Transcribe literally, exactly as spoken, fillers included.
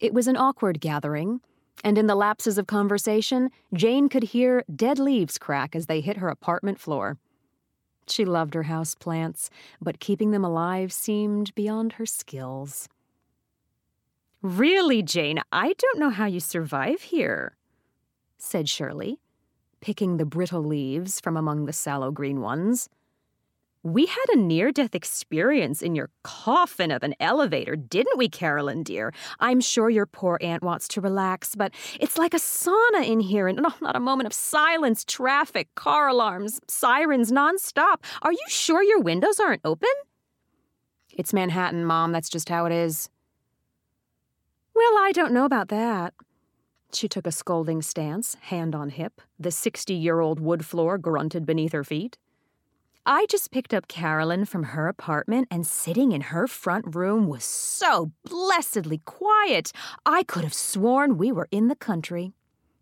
It was an awkward gathering, and in the lapses of conversation, Jane could hear dead leaves crack as they hit her apartment floor. She loved her house plants, but keeping them alive seemed beyond her skills. "Really, Jane, I don't know how you survive here," said Shirley, picking the brittle leaves from among the sallow green ones. "We had a near-death experience in your coffin of an elevator, didn't we, Carolyn, dear? I'm sure your poor aunt wants to relax, but it's like a sauna in here, and oh, not a moment of silence, traffic, car alarms, sirens nonstop. Are you sure your windows aren't open?" "It's Manhattan, Mom. That's just how it is." "Well, I don't know about that." She took a scolding stance, hand on hip. The sixty-year-old wood floor grunted beneath her feet. "I just picked up Carolyn from her apartment, and sitting in her front room was so blessedly quiet. I could have sworn we were in the country."